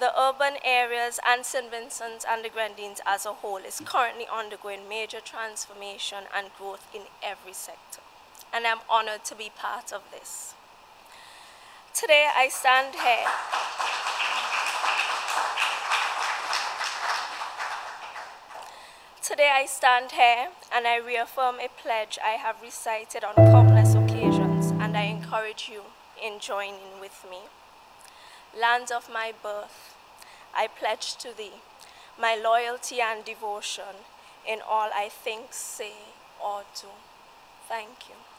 The urban areas and St. Vincent and the Grenadines as a whole is currently undergoing major transformation and growth in every sector, and I'm honored to be part of this. Today I stand here and I reaffirm a pledge I have recited on countless occasions, and I encourage you in joining with me. Land of my birth, I pledge to thee my loyalty and devotion in all I think, say, or do. Thank you.